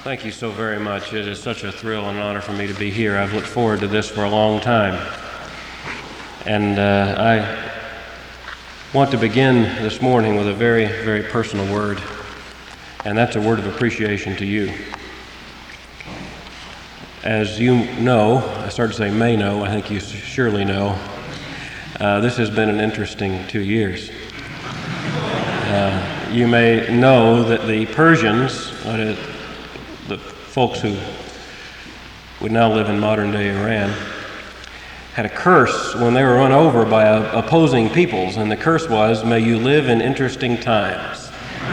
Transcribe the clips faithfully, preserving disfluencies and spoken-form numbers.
Thank you so very much. It is such a thrill and honor for me to be here. I've looked forward to this for a long time. And uh, I want to begin this morning with a very, very personal word, and that's a word of appreciation to you. As you know, I started to say may know, I think you surely know, uh, this has been an interesting two years. Uh, you may know that the Persians, uh, the folks who would now live in modern-day Iran, had a curse when they were run over by uh, opposing peoples, and the curse was, "May you live in interesting times."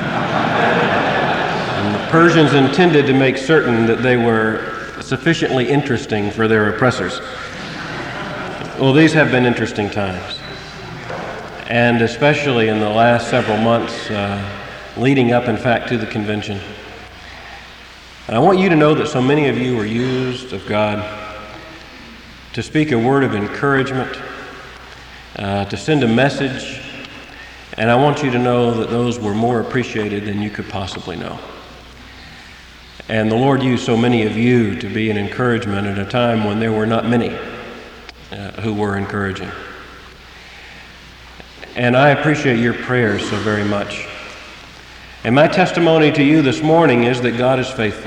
And the Persians intended to make certain that they were sufficiently interesting for their oppressors. Well, these have been interesting times, and especially in the last several months, uh, leading up, in fact, to the convention. And I want you to know that so many of you were used of God to speak a word of encouragement, uh, to send a message, and I want you to know that those were more appreciated than you could possibly know. And the Lord used so many of you to be an encouragement at a time when there were not many uh, who were encouraging. And I appreciate your prayers so very much. And my testimony to you this morning is that God is faithful.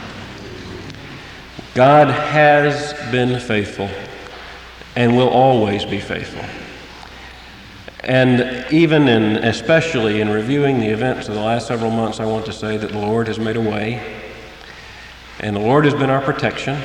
God has been faithful and will always be faithful. And even in, especially in reviewing the events of the last several months, I want to say that the Lord has made a way, and the Lord has been our protection.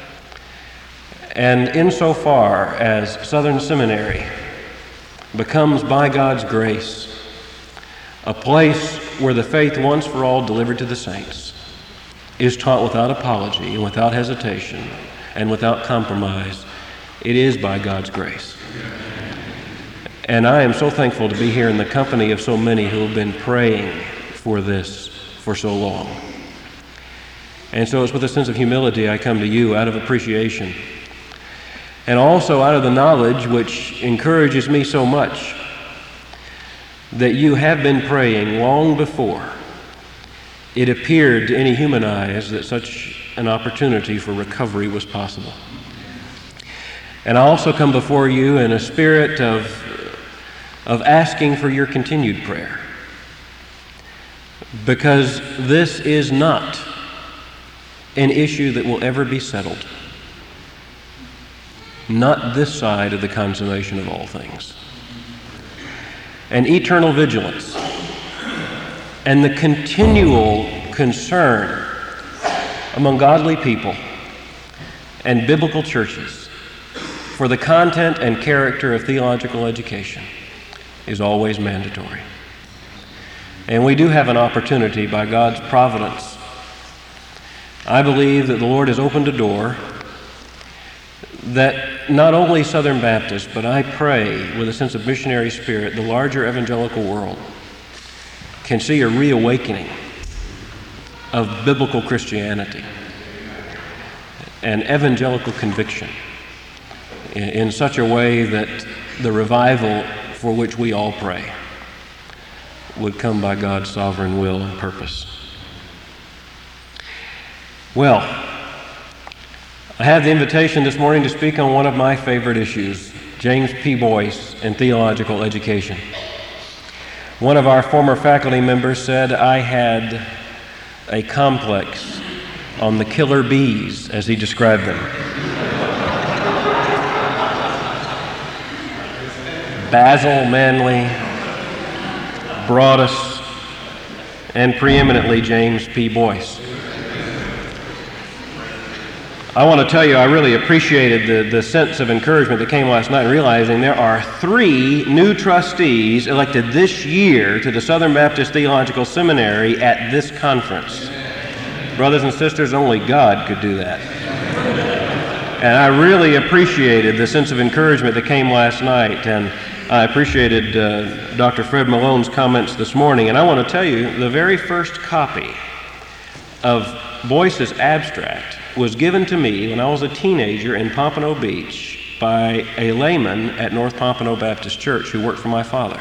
And insofar as Southern Seminary becomes, by God's grace, a place where the faith once for all delivered to the saints is taught without apology and without hesitation and without compromise, it is by God's grace. And I am so thankful to be here in the company of so many who have been praying for this for so long. And so it's with a sense of humility I come to you out of appreciation, and also out of the knowledge which encourages me so much that you have been praying long before it appeared to any human eyes that such an opportunity for recovery was possible. And I also come before you in a spirit of, of asking for your continued prayer, because this is not an issue that will ever be settled. Not this side of the consummation of all things. And eternal vigilance and the continual concern among godly people and biblical churches for the content and character of theological education is always mandatory. And we do have an opportunity by God's providence. I believe that the Lord has opened a door that not only Southern Baptists, but I pray with a sense of missionary spirit, the larger evangelical world can see a reawakening of biblical Christianity and evangelical conviction in, in such a way that the revival for which we all pray would come by God's sovereign will and purpose. Well, I have the invitation this morning to speak on one of my favorite issues, James P. Boyce and theological education. One of our former faculty members said I had a complex on the killer bees, as he described them. Basil Manley, Broadus, and preeminently James P. Boyce. I want to tell you, I really appreciated the, the sense of encouragement that came last night in realizing there are three new trustees elected this year to the Southern Baptist Theological Seminary at this conference. Brothers and sisters, only God could do that. And I really appreciated the sense of encouragement that came last night, and I appreciated uh, Doctor Fred Malone's comments this morning. And I want to tell you, the very first copy of Boyce's abstract was given to me when I was a teenager in Pompano Beach by a layman at North Pompano Baptist Church who worked for my father.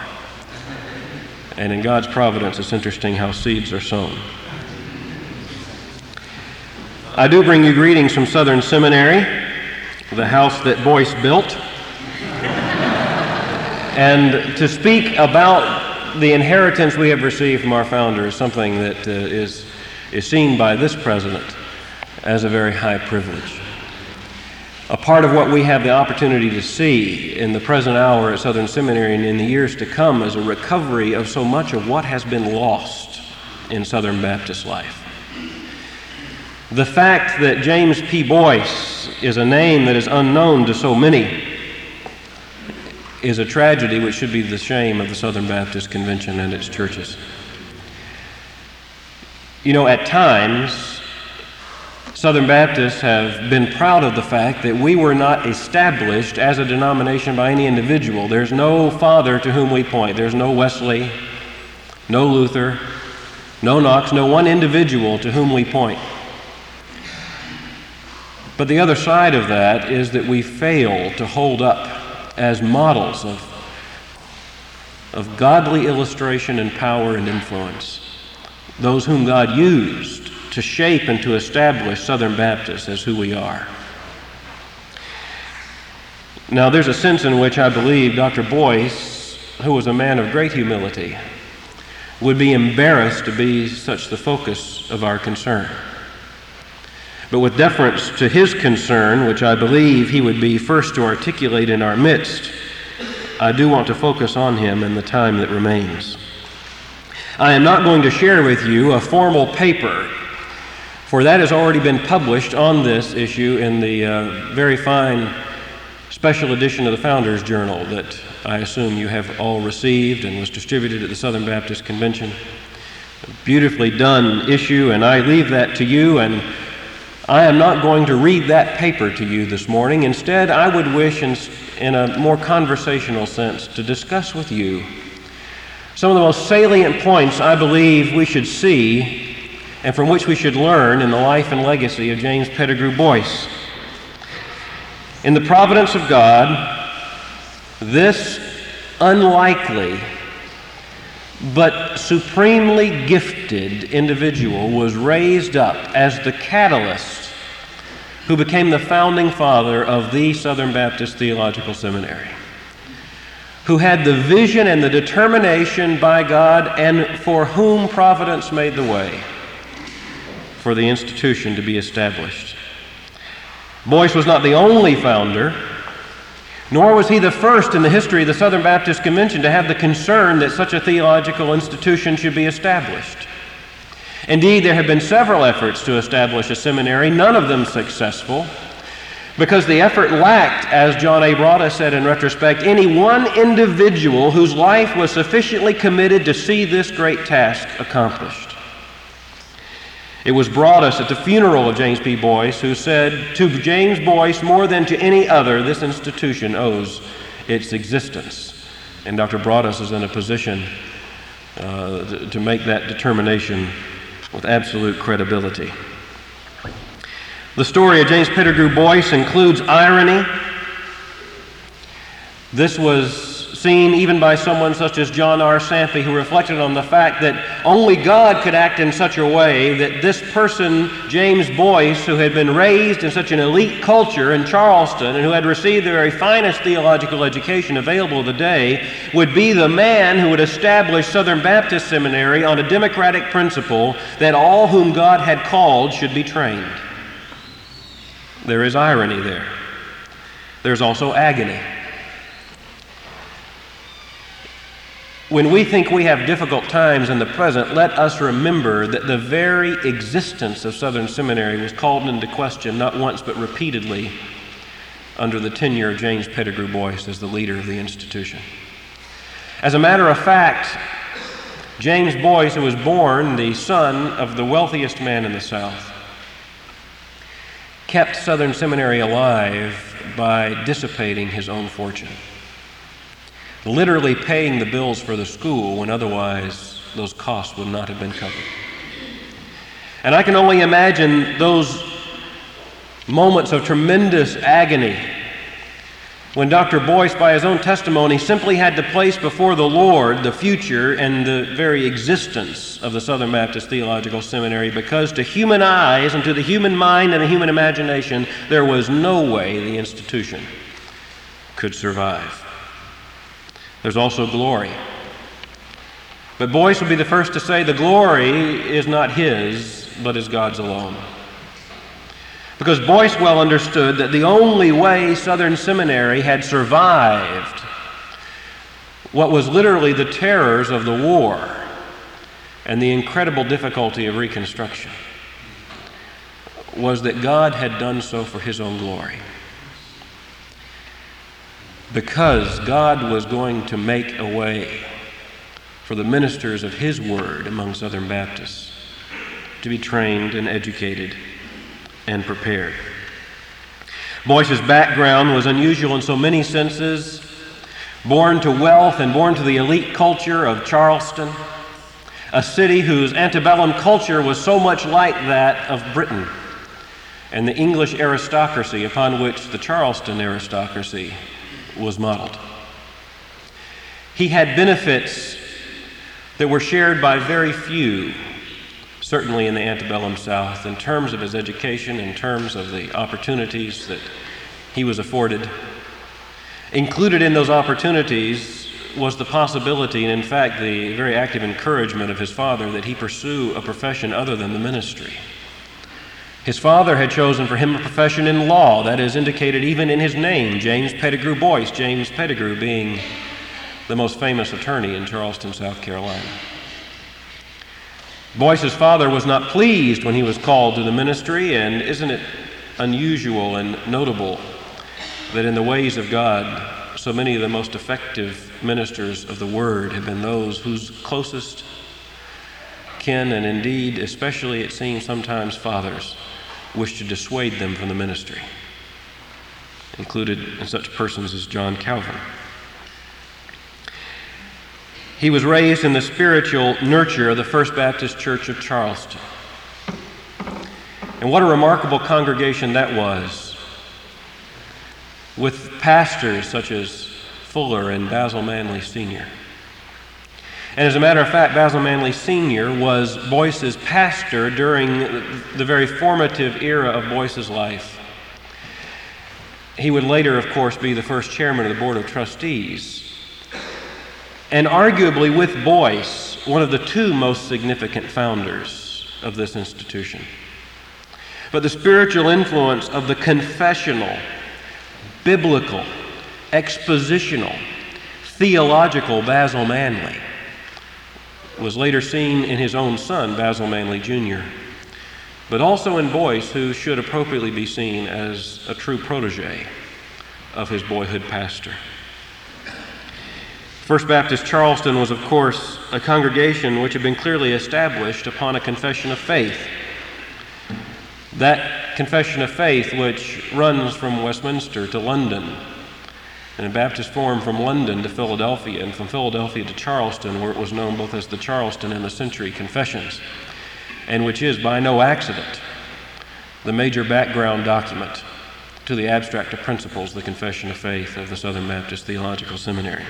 And in God's providence, it's interesting how seeds are sown. I do bring you greetings from Southern Seminary, the house that Boyce built. And to speak about the inheritance we have received from our founder is something that uh, is, is seen by this president as a very high privilege. A part of what we have the opportunity to see in the present hour at Southern Seminary and in the years to come is a recovery of so much of what has been lost in Southern Baptist life. The fact that James P. Boyce is a name that is unknown to so many is a tragedy which should be the shame of the Southern Baptist Convention and its churches. You know, at times, Southern Baptists have been proud of the fact that we were not established as a denomination by any individual. There's no father to whom we point. There's no Wesley, no Luther, no Knox, no one individual to whom we point. But the other side of that is that we fail to hold up as models of, of godly illustration and power and influence those whom God used to shape and to establish Southern Baptists as who we are. Now, there's a sense in which I believe Doctor Boyce, who was a man of great humility, would be embarrassed to be such the focus of our concern. But with deference to his concern, which I believe he would be first to articulate in our midst, I do want to focus on him in the time that remains. I am not going to share with you a formal paper, for that has already been published on this issue in the uh, very fine special edition of the Founders Journal that I assume you have all received and was distributed at the Southern Baptist Convention. A beautifully done issue, and I leave that to you, and I am not going to read that paper to you this morning. Instead, I would wish, in, in a more conversational sense, to discuss with you some of the most salient points I believe we should see and from which we should learn in the life and legacy of James Pettigrew Boyce. In the providence of God, this unlikely but supremely gifted individual was raised up as the catalyst who became the founding father of the Southern Baptist Theological Seminary, who had the vision and the determination by God and for whom providence made the way for the institution to be established. Boyce was not the only founder, nor was he the first in the history of the Southern Baptist Convention to have the concern that such a theological institution should be established. Indeed, there have been several efforts to establish a seminary, none of them successful, because the effort lacked, as John A. Broadus said in retrospect, any one individual whose life was sufficiently committed to see this great task accomplished. It was Broadus at the funeral of James P. Boyce who said, "To James Boyce, more than to any other, this institution owes its existence." And Doctor Broadus is in a position uh, to, to make that determination with absolute credibility. The story of James Pettigrew Boyce includes irony. This was seen even by someone such as John R. Sampe, who reflected on the fact that only God could act in such a way that this person, James Boyce, who had been raised in such an elite culture in Charleston and who had received the very finest theological education available of the day, would be the man who would establish Southern Baptist Seminary on a democratic principle that all whom God had called should be trained. There is irony there. There's also agony. When we think we have difficult times in the present, let us remember that the very existence of Southern Seminary was called into question not once but repeatedly under the tenure of James Pettigrew Boyce as the leader of the institution. As a matter of fact, James Boyce, who was born the son of the wealthiest man in the South, kept Southern Seminary alive by dissipating his own fortune, literally paying the bills for the school when otherwise those costs would not have been covered. And I can only imagine those moments of tremendous agony when Doctor Boyce, by his own testimony, simply had to place before the Lord the future and the very existence of the Southern Baptist Theological Seminary, because to human eyes and to the human mind and the human imagination, there was no way the institution could survive. There's also glory. But Boyce would be the first to say the glory is not his, but is God's alone. Because Boyce well understood that the only way Southern Seminary had survived what was literally the terrors of the war and the incredible difficulty of Reconstruction was that God had done so for his own glory. Because God was going to make a way for the ministers of his word among Southern Baptists to be trained and educated and prepared. Boyce's background was unusual in so many senses. Born to wealth and born to the elite culture of Charleston, a city whose antebellum culture was so much like that of Britain and the English aristocracy upon which the Charleston aristocracy was modeled. He had benefits that were shared by very few, certainly in the antebellum South, in terms of his education, in terms of the opportunities that he was afforded. Included in those opportunities was the possibility, and in fact the very active encouragement of his father, that he pursue a profession other than the ministry. His father had chosen for him a profession in law, that is indicated even in his name, James Pettigrew Boyce, James Pettigrew being the most famous attorney in Charleston, South Carolina. Boyce's father was not pleased when he was called to the ministry, and isn't it unusual and notable that in the ways of God, so many of the most effective ministers of the Word have been those whose closest kin, and indeed, especially it seems sometimes fathers, wish to dissuade them from the ministry, included in such persons as John Calvin. He was raised in the spiritual nurture of the First Baptist Church of Charleston. And what a remarkable congregation that was, with pastors such as Fuller and Basil Manley Senior And as a matter of fact, Basil Manley Senior was Boyce's pastor during the very formative era of Boyce's life. He would later, of course, be the first chairman of the Board of Trustees, and arguably with Boyce, one of the two most significant founders of this institution. But the spiritual influence of the confessional, biblical, expositional, theological Basil Manley was later seen in his own son, Basil Manley Junior, but also in Boyce, who should appropriately be seen as a true protege of his boyhood pastor. First Baptist Charleston was, of course, a congregation which had been clearly established upon a confession of faith. That confession of faith which runs from Westminster to London, and in Baptist form from London to Philadelphia, and from Philadelphia to Charleston, where it was known both as the Charleston and the Century Confessions, and which is, by no accident, the major background document to the abstract of principles, the Confession of Faith of the Southern Baptist Theological Seminary.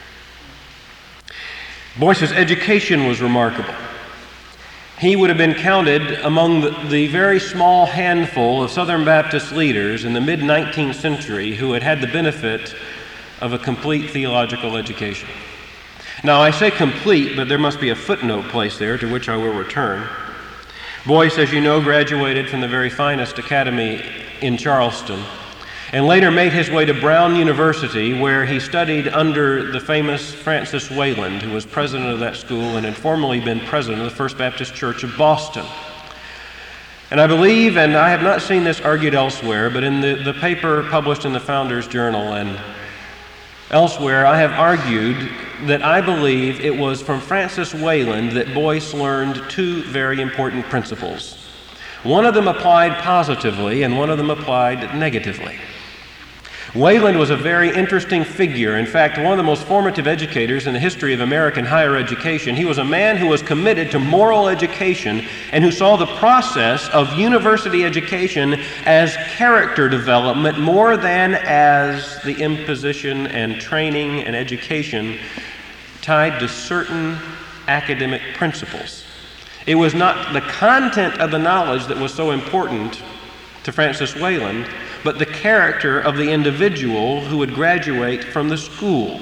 Boyce's education was remarkable. He would have been counted among the, the very small handful of Southern Baptist leaders in the mid-nineteenth century who had had the benefit of a complete theological education. Now, I say complete, but there must be a footnote placed there to which I will return. Boyce, as you know, graduated from the very finest academy in Charleston, and later made his way to Brown University, where he studied under the famous Francis Wayland, who was president of that school and had formerly been president of the First Baptist Church of Boston. And I believe, and I have not seen this argued elsewhere, but in the, the paper published in the Founders Journal and elsewhere, I have argued that I believe it was from Francis Wayland that Boyce learned two very important principles. One of them applied positively, and one of them applied negatively. Wayland was a very interesting figure. In fact, one of the most formative educators in the history of American higher education. He was a man who was committed to moral education and who saw the process of university education as character development more than as the imposition and training and education tied to certain academic principles. It was not the content of the knowledge that was so important to Francis Wayland, but the character of the individual who would graduate from the school.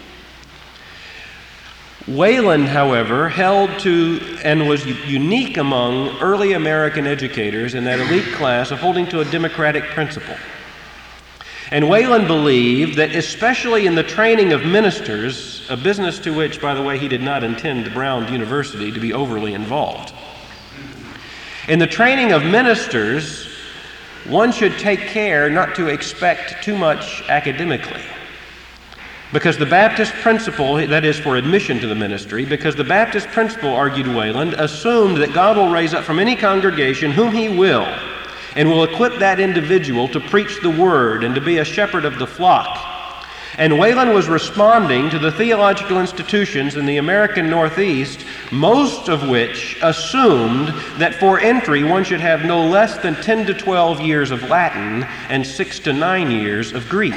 Wayland, however, held to and was unique among early American educators in that elite class of holding to a democratic principle. And Wayland believed that especially in the training of ministers, a business to which, by the way, he did not intend Brown University to be overly involved. In the training of ministers, one should take care not to expect too much academically. Because the Baptist principle, that is for admission to the ministry, because the Baptist principle, argued Wayland, assumed that God will raise up from any congregation whom he will, and will equip that individual to preach the word and to be a shepherd of the flock. And Wayland was responding to the theological institutions in the American Northeast, most of which assumed that for entry one should have no less than ten to twelve years of Latin and six to nine years of Greek.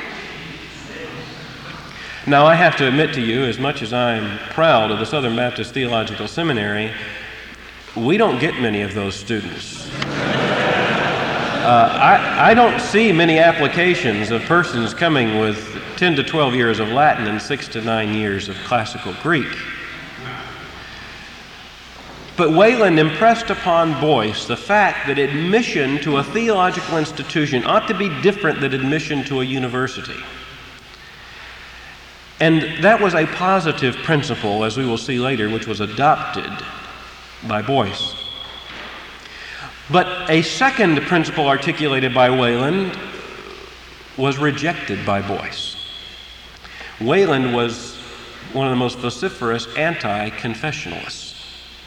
Now, I have to admit to you, as much as I'm proud of the Southern Baptist Theological Seminary, we don't get many of those students. Uh, I, I don't see many applications of persons coming with ten to twelve years of Latin and six to nine years of classical Greek. But Wayland impressed upon Boyce the fact that admission to a theological institution ought to be different than admission to a university. And that was a positive principle, as we will see later, which was adopted by Boyce. But a second principle articulated by Wayland was rejected by Boyce. Wayland was one of the most vociferous anti-confessionalists.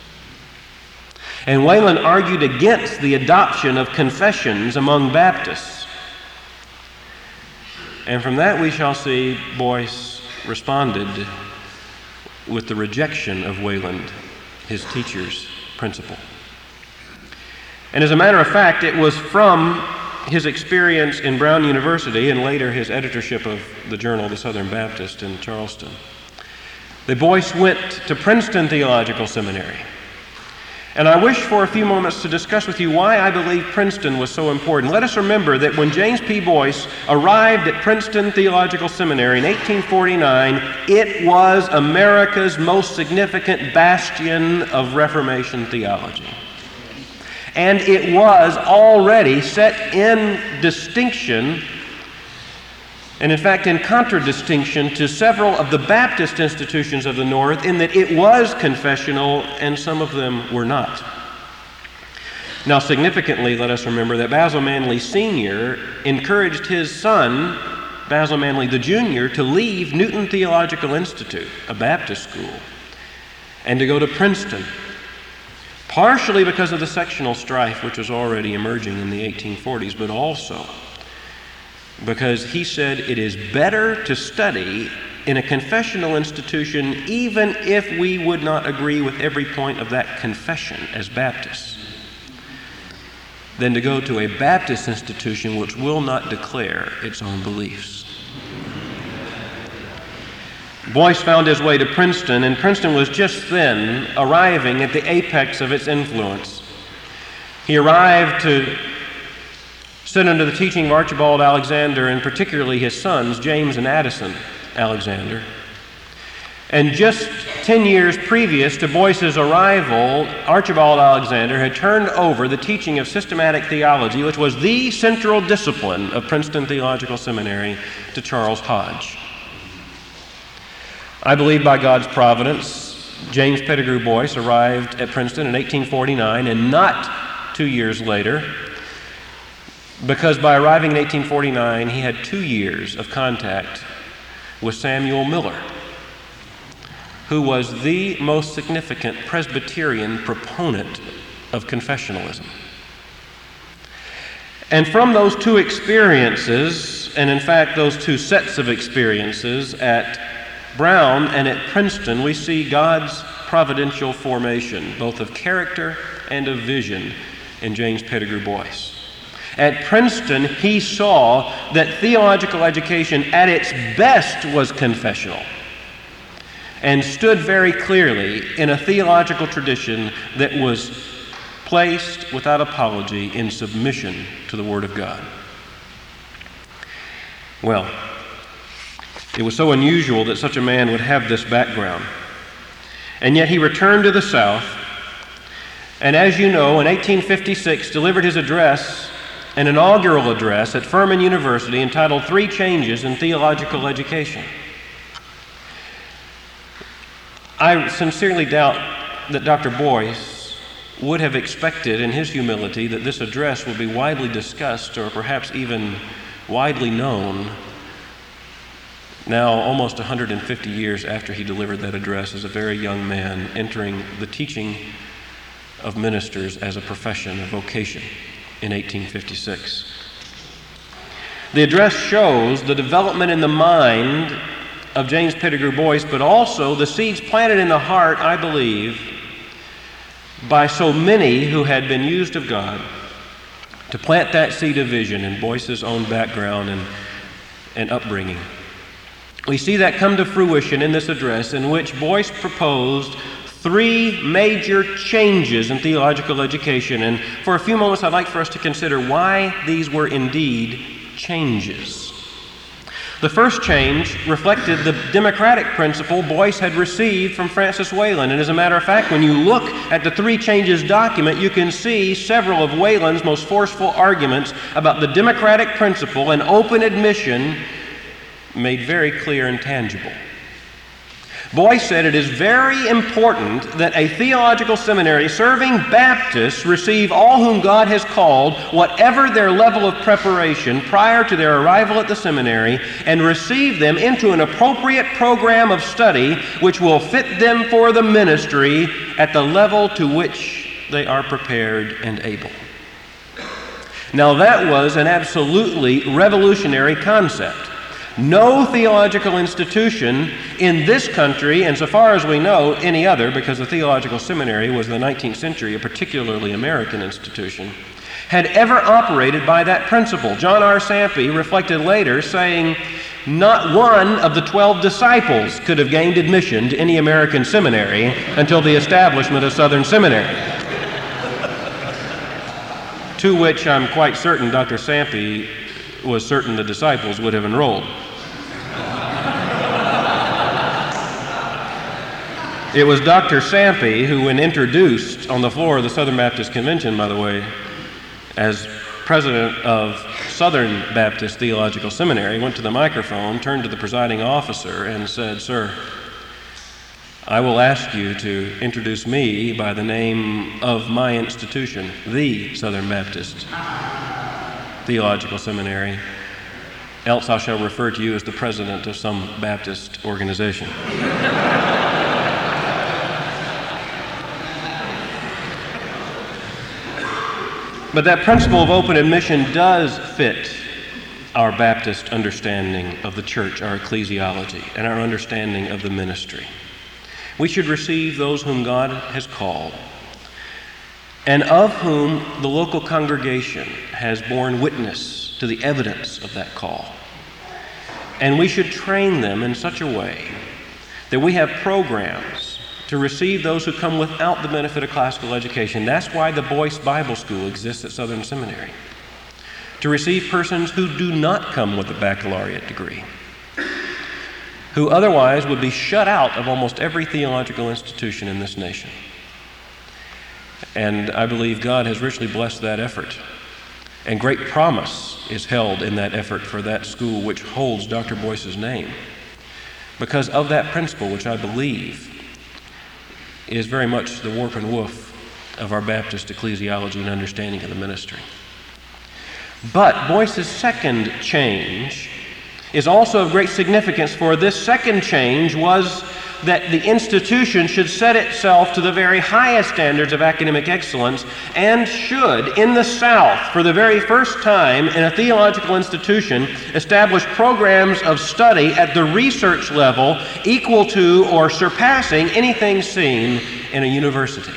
And Wayland argued against the adoption of confessions among Baptists. And from that we shall see Boyce responded with the rejection of Wayland, his teacher's principle. And as a matter of fact, it was from his experience in Brown University and later his editorship of the Journal, the Southern Baptist in Charleston, that Boyce went to Princeton Theological Seminary. And I wish for a few moments to discuss with you why I believe Princeton was so important. Let us remember that when James P. Boyce arrived at Princeton Theological Seminary in eighteen forty-nine, it was America's most significant bastion of Reformation theology. And it was already set in distinction, and in fact in contradistinction to several of the Baptist institutions of the North, in that it was confessional and some of them were not. Now, significantly, let us remember that Basil Manley Senior encouraged his son, Basil Manley the Junior, to leave Newton Theological Institute, a Baptist school, and to go to Princeton. Partially because of the sectional strife which was already emerging in the eighteen forties, but also because he said it is better to study in a confessional institution even if we would not agree with every point of that confession as Baptists, than to go to a Baptist institution which will not declare its own beliefs. Boyce found his way to Princeton, and Princeton was just then arriving at the apex of its influence. He arrived to sit under the teaching of Archibald Alexander, and particularly his sons, James and Addison Alexander. And just ten years previous to Boyce's arrival, Archibald Alexander had turned over the teaching of systematic theology, which was the central discipline of Princeton Theological Seminary, to Charles Hodge. I believe by God's providence, James Pettigrew Boyce arrived at Princeton in eighteen forty-nine, and not two years later, because by arriving in eighteen forty-nine, he had two years of contact with Samuel Miller, who was the most significant Presbyterian proponent of confessionalism. And from those two experiences, and in fact those two sets of experiences at Brown and at Princeton, we see God's providential formation, both of character and of vision, in James Pettigrew Boyce. At Princeton, he saw that theological education at its best was confessional and stood very clearly in a theological tradition that was placed without apology in submission to the Word of God. Well, it was so unusual that such a man would have this background. And yet he returned to the South, and as you know, in eighteen fifty-six delivered his address, an inaugural address at Furman University entitled Three Changes in Theological Education. I sincerely doubt that Doctor Boyce would have expected in his humility that this address would be widely discussed or perhaps even widely known now almost one hundred fifty years after he delivered that address as a very young man entering the teaching of ministers as a profession, a vocation, in eighteen fifty-six. The address shows the development in the mind of James Pettigrew Boyce, but also the seeds planted in the heart, I believe, by so many who had been used of God to plant that seed of vision in Boyce's own background and, and upbringing. We see that come to fruition in this address, in which Boyce proposed three major changes in theological education. And for a few moments, I'd like for us to consider why these were indeed changes. The first change reflected the democratic principle Boyce had received from Francis Wayland. And as a matter of fact, when you look at the Three Changes document, you can see several of Wayland's most forceful arguments about the democratic principle and open admission made very clear and tangible. Boyce said it is very important that a theological seminary serving Baptists receive all whom God has called, whatever their level of preparation, prior to their arrival at the seminary, and receive them into an appropriate program of study which will fit them for the ministry at the level to which they are prepared and able. Now that was an absolutely revolutionary concept. No theological institution in this country, and so far as we know, any other, because the theological seminary was in the nineteenth century a particularly American institution, had ever operated by that principle. John R. Sampe reflected later, saying, not one of the twelve disciples could have gained admission to any American seminary until the establishment of Southern Seminary. To which I'm quite certain Doctor Sampe was certain the disciples would have enrolled. It was Doctor Sampe who, when introduced on the floor of the Southern Baptist Convention, by the way, as president of Southern Baptist Theological Seminary, went to the microphone, turned to the presiding officer, and said, "Sir, I will ask you to introduce me by the name of my institution, the Southern Baptist Theological Seminary, else I shall refer to you as the president of some Baptist organization." But that principle of open admission does fit our Baptist understanding of the church, our ecclesiology, and our understanding of the ministry. We should receive those whom God has called, and of whom the local congregation has borne witness to the evidence of that call. And we should train them in such a way that we have programs to receive those who come without the benefit of classical education. That's why the Boyce Bible School exists at Southern Seminary, to receive persons who do not come with a baccalaureate degree, who otherwise would be shut out of almost every theological institution in this nation. And I believe God has richly blessed that effort. And great promise is held in that effort for that school which holds Doctor Boyce's name, because of that principle, which I believe is very much the warp and woof of our Baptist ecclesiology and understanding of the ministry. But Boyce's second change is also of great significance, for this second change was that the institution should set itself to the very highest standards of academic excellence and should, in the South, for the very first time in a theological institution, establish programs of study at the research level equal to or surpassing anything seen in a university.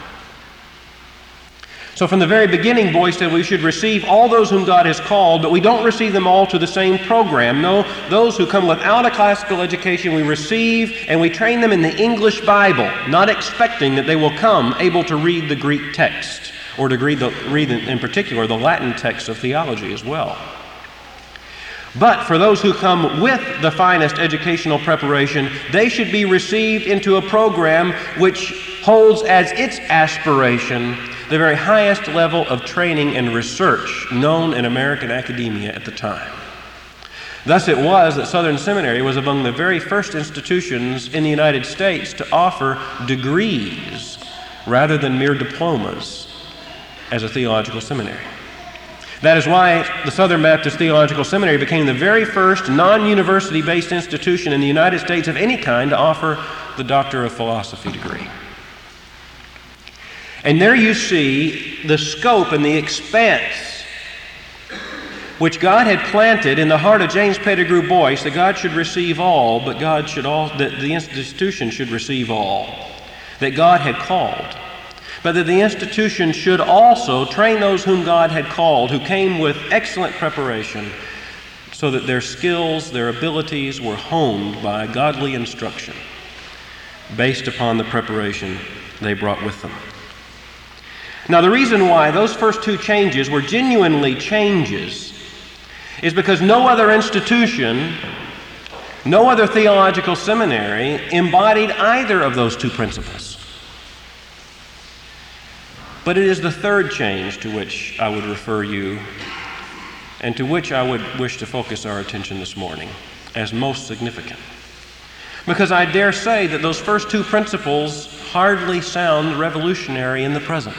So from the very beginning, Boyce said we should receive all those whom God has called, but we don't receive them all to the same program. No, those who come without a classical education we receive and we train them in the English Bible, not expecting that they will come able to read the Greek text or to read, the, read in particular the Latin text of theology as well. But for those who come with the finest educational preparation, they should be received into a program which holds as its aspiration the very highest level of training and research known in American academia at the time. Thus it was that Southern Seminary was among the very first institutions in the United States to offer degrees rather than mere diplomas as a theological seminary. That is why the Southern Baptist Theological Seminary became the very first non-university-based institution in the United States of any kind to offer the Doctor of Philosophy degree. And there you see the scope and the expanse which God had planted in the heart of James Pettigrew Boyce, that God should receive all, but God should all, that the institution should receive all, that God had called, but that the institution should also train those whom God had called, who came with excellent preparation, so that their skills, their abilities were honed by godly instruction based upon the preparation they brought with them. Now, the reason why those first two changes were genuinely changes is because no other institution, no other theological seminary embodied either of those two principles. But it is the third change to which I would refer you and to which I would wish to focus our attention this morning as most significant. Because I dare say that those first two principles hardly sound revolutionary in the present.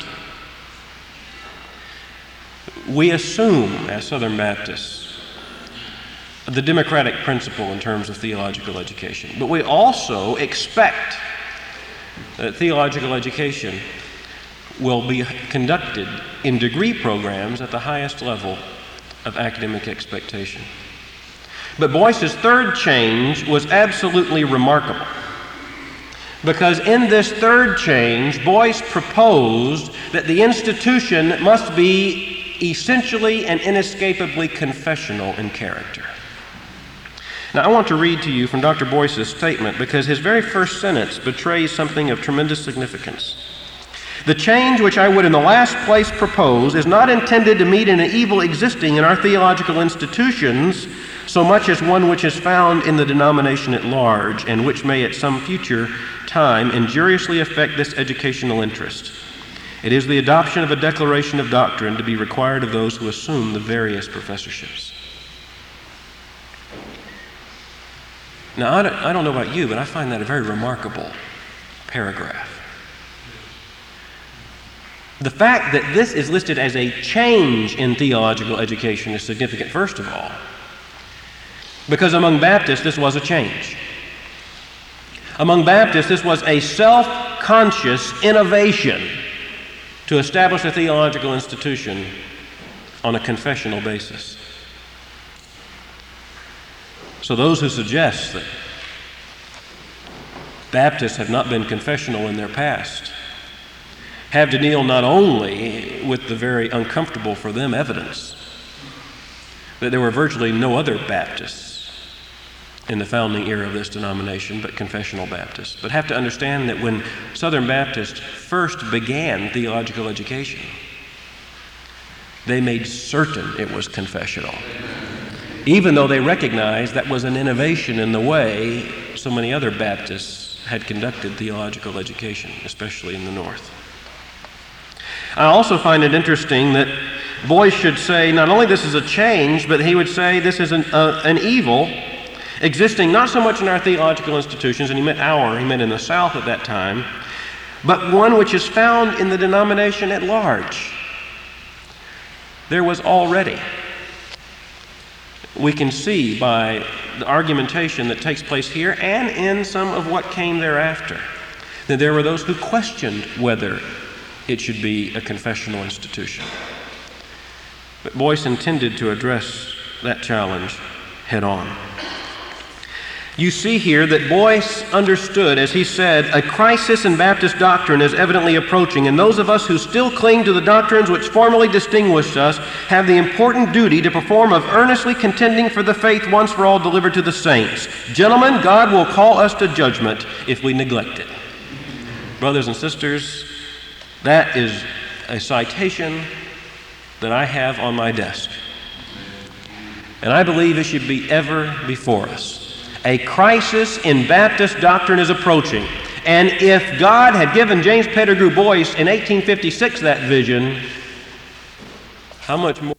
We assume, as Southern Baptists, the democratic principle in terms of theological education, but we also expect that theological education will be conducted in degree programs at the highest level of academic expectation. But Boyce's third change was absolutely remarkable, because in this third change, Boyce proposed that the institution must be essentially and inescapably confessional in character. Now, I want to read to you from Doctor Boyce's statement, because his very first sentence betrays something of tremendous significance. The change which I would in the last place propose is not intended to meet an evil existing in our theological institutions so much as one which is found in the denomination at large, and which may at some future time injuriously affect this educational interest. It is the adoption of a declaration of doctrine to be required of those who assume the various professorships. Now, I don't, I don't know about you, but I find that a very remarkable paragraph. The fact that this is listed as a change in theological education is significant, first of all, because among Baptists this was a change. Among Baptists this was a self-conscious innovation to establish a theological institution on a confessional basis. So those who suggest that Baptists have not been confessional in their past have to deal not only with the very uncomfortable for them evidence that there were virtually no other Baptists in the founding era of this denomination but confessional Baptists, but have to understand that when Southern Baptists first began theological education, they made certain it was confessional, even though they recognized that was an innovation in the way so many other Baptists had conducted theological education, especially in the North. I also find it interesting that Boyce should say not only this is a change, but he would say this is an, uh, an evil existing not so much in our theological institutions, and he meant our, he meant in the South at that time, but one which is found in the denomination at large. There was already We can see by the argumentation that takes place here and in some of what came thereafter that there were those who questioned whether it should be a confessional institution. But Boyce intended to address that challenge head on. You see here that Boyce understood, as he said, a crisis in Baptist doctrine is evidently approaching, and those of us who still cling to the doctrines which formerly distinguished us have the important duty to perform of earnestly contending for the faith once for all delivered to the saints. Gentlemen, God will call us to judgment if we neglect it. Brothers and sisters, that is a citation that I have on my desk. And I believe it should be ever before us. A crisis in Baptist doctrine is approaching. And if God had given James Pettigrew Boyce in eighteen fifty-six that vision, how much more?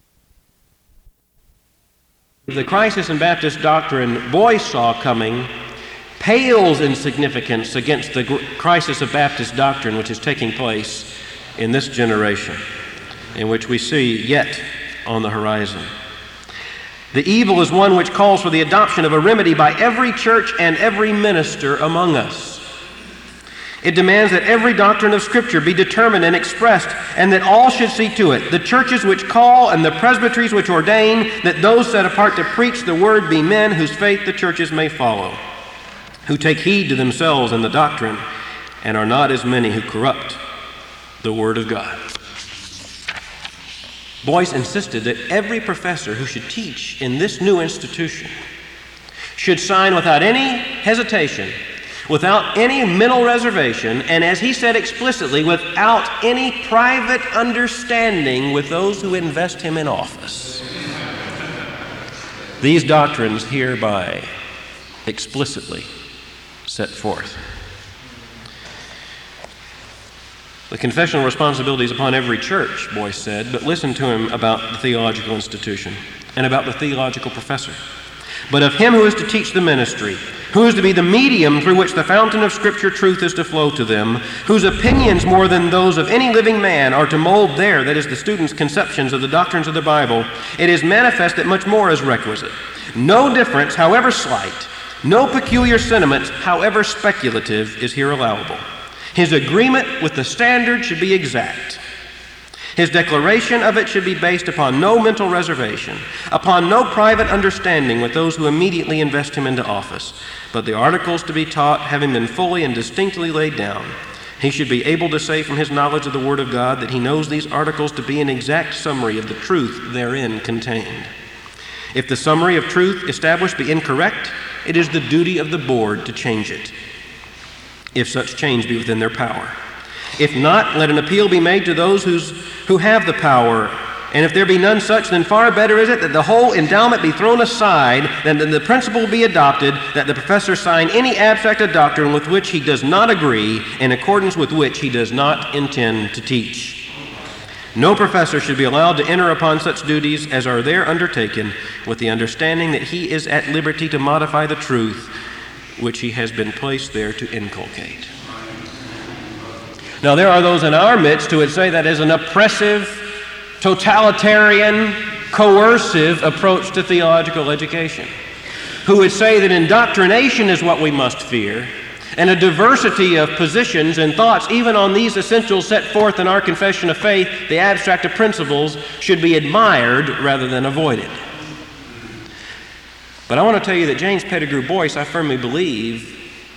The crisis in Baptist doctrine Boyce saw coming pales in significance against the crisis of Baptist doctrine which is taking place in this generation, in which we see yet on the horizon. The evil is one which calls for the adoption of a remedy by every church and every minister among us. It demands that every doctrine of Scripture be determined and expressed, and that all should see to it, the churches which call and the presbyteries which ordain, that those set apart to preach the word be men whose faith the churches may follow, who take heed to themselves and the doctrine, and are not as many who corrupt the word of God. Boyce insisted that every professor who should teach in this new institution should sign without any hesitation, without any mental reservation, and as he said explicitly, without any private understanding with those who invest him in office. These doctrines hereby explicitly set forth. The confessional responsibility is upon every church, Boyce said, but listen to him about the theological institution and about the theological professor. But of him who is to teach the ministry, who is to be the medium through which the fountain of Scripture truth is to flow to them, whose opinions more than those of any living man are to mold their, that is, the student's conceptions of the doctrines of the Bible, it is manifest that much more is requisite. No difference, however slight, no peculiar sentiment, however speculative, is here allowable. His agreement with the standard should be exact. His declaration of it should be based upon no mental reservation, upon no private understanding with those who immediately invest him into office, but the articles to be taught having been fully and distinctly laid down. He should be able to say from his knowledge of the Word of God that he knows these articles to be an exact summary of the truth therein contained. If the summary of truth established be incorrect, it is the duty of the board to change it, if such change be within their power. If not, let an appeal be made to those who's, who have the power, and if there be none such, then far better is it that the whole endowment be thrown aside than that the principle be adopted that the professor sign any abstract of doctrine with which he does not agree, in accordance with which he does not intend to teach. No professor should be allowed to enter upon such duties as are there undertaken with the understanding that he is at liberty to modify the truth which he has been placed there to inculcate. Now, there are those in our midst who would say that is an oppressive, totalitarian, coercive approach to theological education, who would say that indoctrination is what we must fear, and a diversity of positions and thoughts, even on these essentials set forth in our confession of faith, the abstract of principles, should be admired rather than avoided. But I want to tell you that James Pettigrew Boyce, I firmly believe,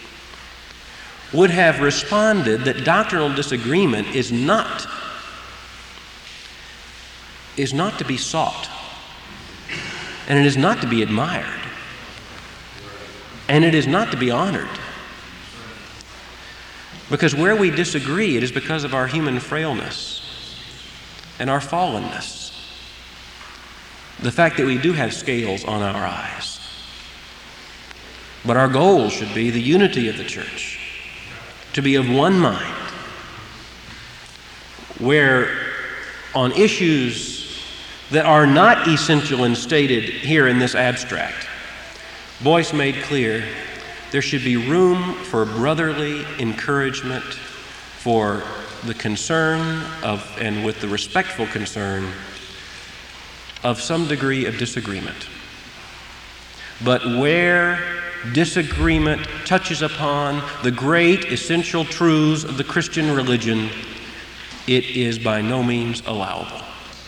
would have responded that doctrinal disagreement is not, is not to be sought, and it is not to be admired, and it is not to be honored. Because where we disagree, it is because of our human frailness and our fallenness. The fact that we do have scales on our eyes. But our goal should be the unity of the church, to be of one mind, where on issues that are not essential and stated here in this abstract, Boyce made clear there should be room for brotherly encouragement, for the concern of, and with the respectful concern of some degree of disagreement. but where disagreement touches upon the great essential truths of the Christian religion, it is by no means allowable.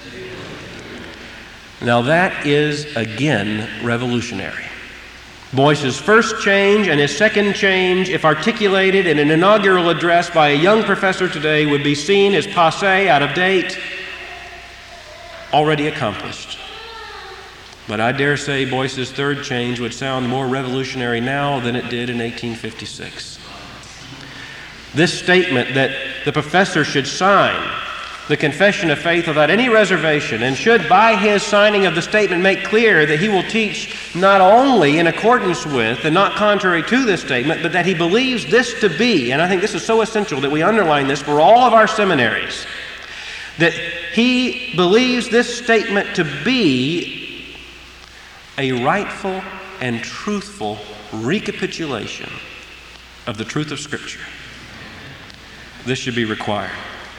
Now that is, again, revolutionary. Boyce's first change and his second change, if articulated in an inaugural address by a young professor today, would be seen as passé, out of date, already accomplished. But I dare say Boyce's third change would sound more revolutionary now than it did in eighteen fifty-six. This statement that the professor should sign the confession of faith without any reservation, and should, by his signing of the statement, make clear that he will teach not only in accordance with and not contrary to this statement, but that he believes this to be, and I think this is so essential that we underline this for all of our seminaries, that he believes this statement to be a rightful and truthful recapitulation of the truth of Scripture. This should be required.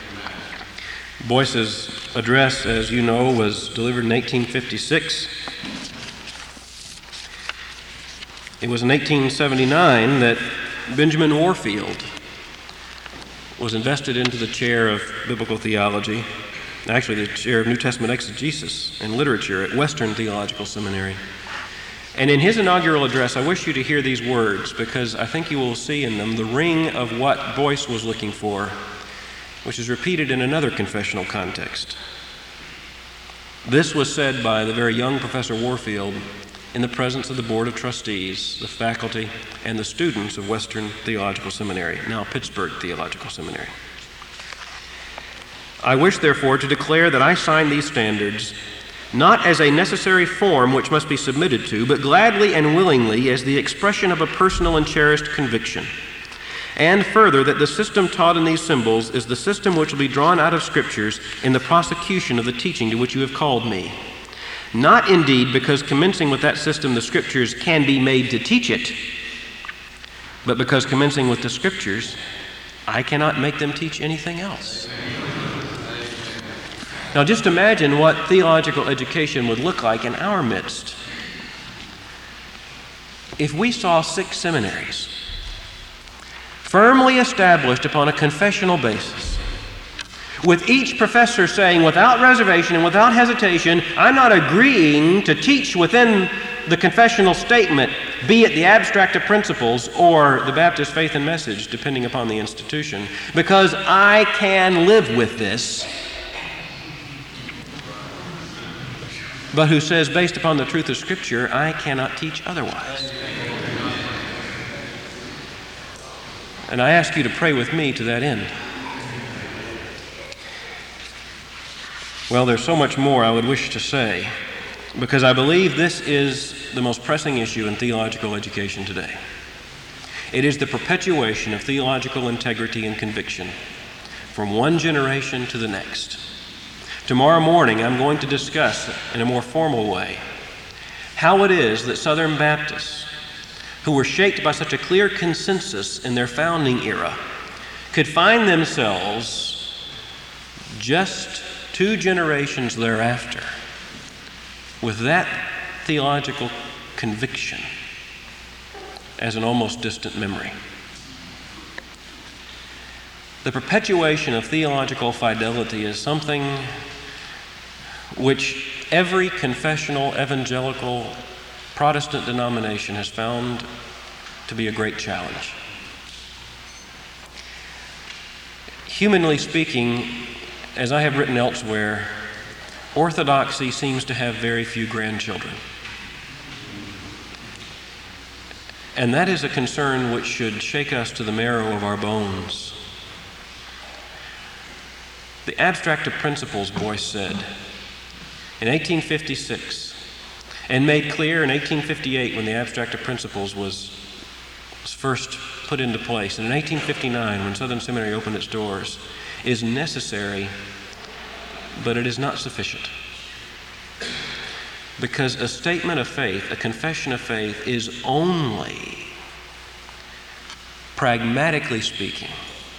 Boyce's address, as you know, was delivered in eighteen fifty-six. It was in eighteen seventy-nine that Benjamin Warfield was invested into the chair of biblical theology, actually the chair of New Testament exegesis and literature at Western Theological Seminary. And in his inaugural address, I wish you to hear these words, because I think you will see in them the ring of what Boyce was looking for, which is repeated in another confessional context. This was said by the very young Professor Warfield in the presence of the Board of Trustees, the faculty, and the students of Western Theological Seminary, now Pittsburgh Theological Seminary. I wish, therefore, to declare that I sign these standards not as a necessary form which must be submitted to, but gladly and willingly as the expression of a personal and cherished conviction. And further, that the system taught in these symbols is the system which will be drawn out of Scriptures in the prosecution of the teaching to which you have called me. Not indeed because commencing with that system the Scriptures can be made to teach it, but because commencing with the Scriptures, I cannot make them teach anything else. Now just imagine what theological education would look like in our midst if we saw six seminaries firmly established upon a confessional basis, with each professor saying without reservation and without hesitation, I'm not agreeing to teach within the confessional statement, be it the abstract of principles or the Baptist faith and message, depending upon the institution, because I can live with this, but who says, based upon the truth of Scripture, I cannot teach otherwise. And I ask you to pray with me to that end. Well, there's so much more I would wish to say, because I believe this is the most pressing issue in theological education today. It is the perpetuation of theological integrity and conviction from one generation to the next. Tomorrow morning, I'm going to discuss in a more formal way how it is that Southern Baptists, who were shaped by such a clear consensus in their founding era, could find themselves just two generations thereafter with that theological conviction as an almost distant memory. The perpetuation of theological fidelity is something which every confessional evangelical Protestant denomination has found to be a great challenge. Humanly speaking, as I have written elsewhere, orthodoxy seems to have very few grandchildren. And that is a concern which should shake us to the marrow of our bones. The abstract of principles, Boyce said, in eighteen fifty-six, and made clear in eighteen fifty-eight when the abstract of principles was, was first put into place, and in eighteen fifty-nine when Southern Seminary opened its doors, is necessary, but it is not sufficient. Because a statement of faith, a confession of faith, is only, pragmatically speaking,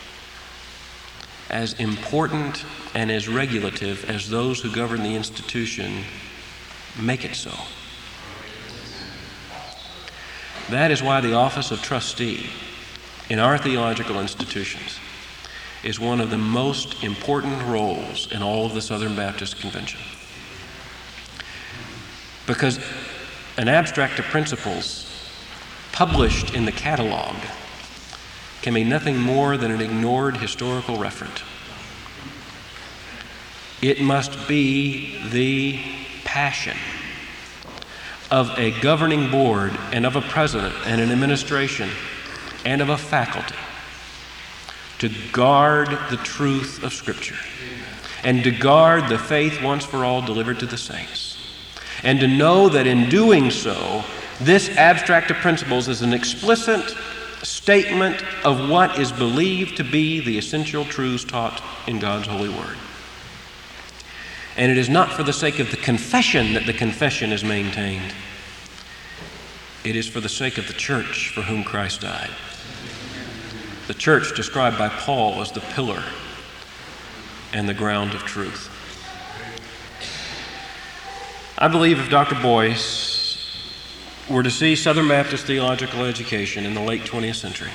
as important and as regulative as those who govern the institution make it so. That is why the office of trustee in our theological institutions is one of the most important roles in all of the Southern Baptist Convention. Because an abstract of principles published in the catalog can be nothing more than an ignored historical referent. It must be the passion of a governing board and of a president and an administration and of a faculty to guard the truth of Scripture and to guard the faith once for all delivered to the saints, and to know that in doing so, this abstract of principles is an explicit statement of what is believed to be the essential truths taught in God's holy word. And it is not for the sake of the confession that the confession is maintained. It is for the sake of the church for whom Christ died. The church described by Paul as the pillar and the ground of truth. I believe if Doctor Boyce were to see Southern Baptist theological education in the late twentieth century,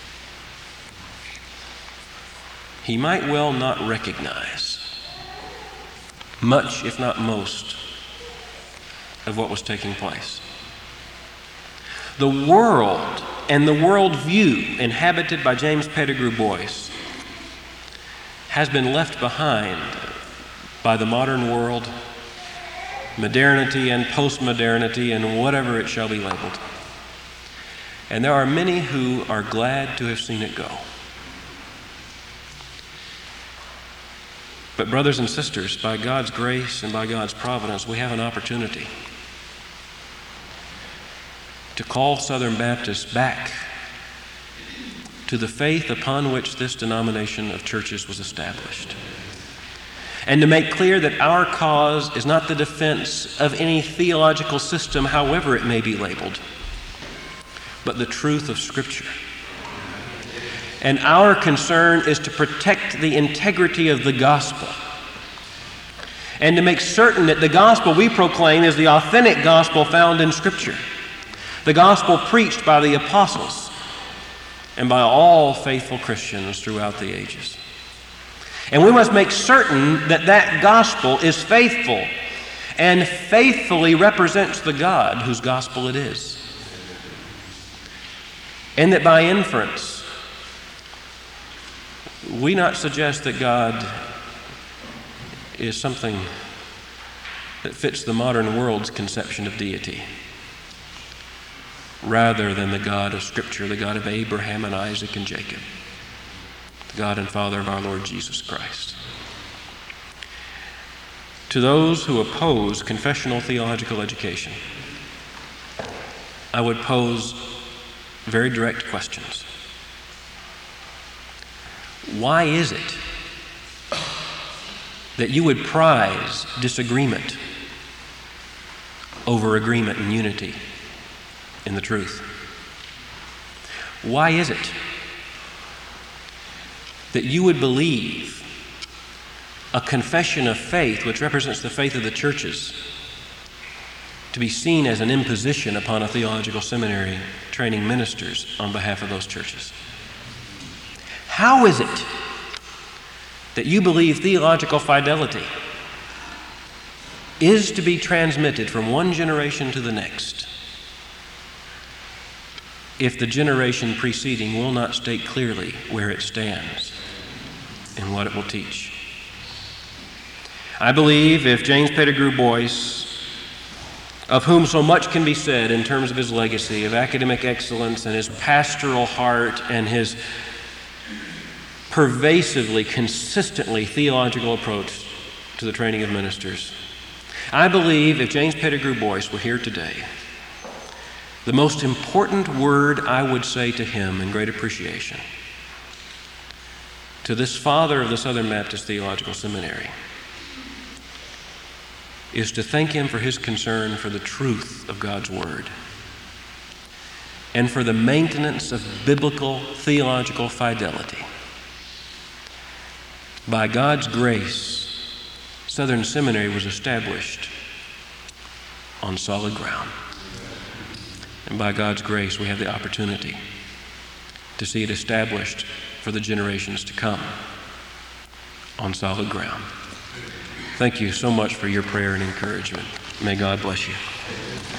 he might well not recognize much, if not most, of what was taking place. The world and the worldview inhabited by James Pettigrew Boyce has been left behind by the modern world, modernity and postmodernity and whatever it shall be labeled. And there are many who are glad to have seen it go. But brothers and sisters, by God's grace and by God's providence, we have an opportunity to call Southern Baptists back to the faith upon which this denomination of churches was established, and to make clear that our cause is not the defense of any theological system, however it may be labeled, but the truth of Scripture. And our concern is to protect the integrity of the gospel and to make certain that the gospel we proclaim is the authentic gospel found in Scripture, the gospel preached by the apostles and by all faithful Christians throughout the ages. And we must make certain that that gospel is faithful and faithfully represents the God whose gospel it is. And that by inference, we not suggest that God is something that fits the modern world's conception of deity, rather than the God of Scripture, the God of Abraham and Isaac and Jacob, the God and Father of our Lord Jesus Christ. To those who oppose confessional theological education, I would pose very direct questions. Why is it that you would prize disagreement over agreement and unity in the truth? Why is it that you would believe a confession of faith, which represents the faith of the churches, to be seen as an imposition upon a theological seminary training ministers on behalf of those churches? How is it that you believe theological fidelity is to be transmitted from one generation to the next if the generation preceding will not state clearly where it stands and what it will teach? I believe if James Pettigrew Boyce, of whom so much can be said in terms of his legacy of academic excellence and his pastoral heart and his pervasively, consistently theological approach to the training of ministers, I believe if James Pettigrew Boyce were here today, the most important word I would say to him in great appreciation, to this father of the Southern Baptist Theological Seminary, is to thank him for his concern for the truth of God's Word and for the maintenance of biblical theological fidelity. By God's grace, Southern Seminary was established on solid ground. And by God's grace, we have the opportunity to see it established for the generations to come on solid ground. Thank you so much for your prayer and encouragement. May God bless you.